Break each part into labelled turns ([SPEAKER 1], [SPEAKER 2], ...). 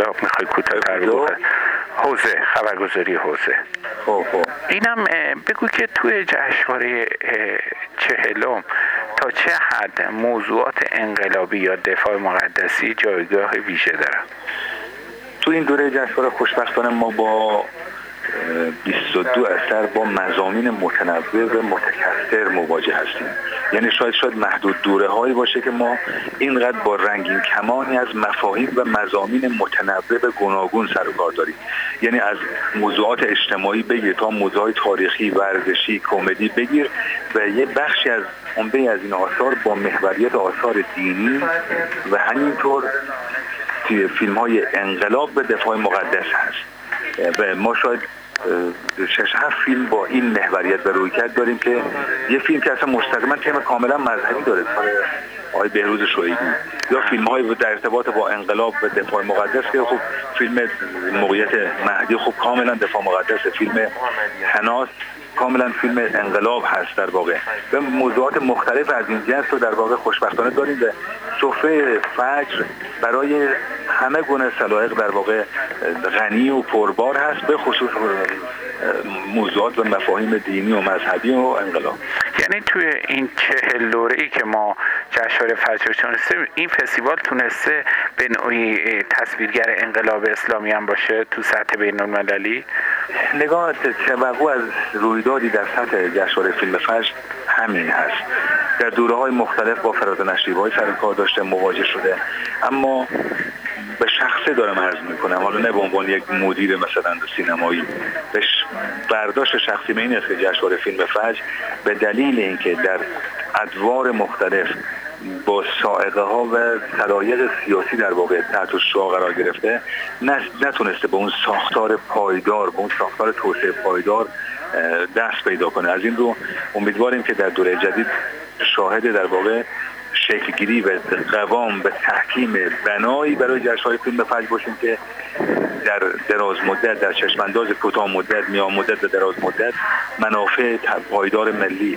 [SPEAKER 1] یا میخوای کوتاه‌تر بگو؟ حوزه، خبرگزاری حوزه.
[SPEAKER 2] خب
[SPEAKER 1] اینم بگو که توی جشنواره 40 تا چه حد موضوعات انقلابی یا دفاع مقدسی جایگاه ویژه دارن؟
[SPEAKER 2] تو این دوره جشنواره خوشبختانه ما با 22 اثر با مضامین متنوع و متکثر مواجه هستیم. یعنی شاید محدود دوره هایی باشه که ما اینقدر با رنگین کمانی از مفاهیم و مضامین متنوع و گوناگون سر و کار داریم. یعنی از موضوعات اجتماعی بگیر تا موضوعات تاریخی، ورزشی، کمدی بگیر و یه بخشی از عمده از این آثار با محوریت آثار دینی و همینطور توی فیلم های انقلاب و دفاع مقدس هست. و ما شاید 6-7 فیلم با این محوریت و رویکرد داریم که یه فیلم که اصلا مستقیما تم کاملا مذهبی داره، آقای بهروز شویدی، یا فیلم های در ارتباط با انقلاب و دفاع مقدس که خب فیلم موقعیت مهدی خب کاملا دفاع مقدس، فیلم هناس کاملا فیلم انقلاب هست در واقع. و موضوعات مختلف از این جنس رو در واقع خوشبختانه داریم و سفره فجر برای همه گونه سلایق در واقع غنی و پربار هست، به خصوص موضوعات و مفاهیم دینی و مذهبی و انقلاب.
[SPEAKER 1] یعنی توی این 40 دوره‌ای که ما جشنواره فجر تونسته، این فستیوال تونسته به نوعی تصویرگر انقلاب اسلامی هم باشه تو سطح بین‌المللی؟
[SPEAKER 2] نگاه توقع از رویدادی در سطح جشنواره فیلم فجر همین هست. در دوره‌های مختلف با فراز نشریه‌های سر کار داشته، مواجه شده، اما به شخصه دارم عرض میکنم، حالا نه به عنوان یک مدیر مثلا سینمایی، به برداشت شخصی من این است که جشنواره فیلم فجر به دلیل اینکه در ادوار مختلف با سائقه ها و سلایق سیاسی در واقع تحت الشعاع قرار گرفته، نتونسته به اون ساختار پایدار، به اون ساختار توسعه پایدار دست پیدا کنه. از این رو امیدواریم که در دوره جدید شاهد در واقع شکلگیری و قوام به تحکیم بنایی برای جشنواره فیلم فجر باشیم که در دراز مدت، در چشمانداز کوتاه مدت، میان مدت و دراز مدت منافع پایدار ملی،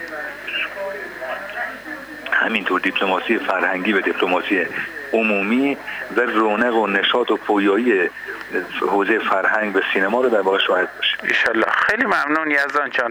[SPEAKER 2] همینطور دیپلماسی فرهنگی و دیپلماسی عمومی و رونق و نشاط و پویایی حوزه فرهنگ و سینما رو در واقع شاهد باشیم.
[SPEAKER 1] ان شاءالله. خیلی ممنون یزدان جان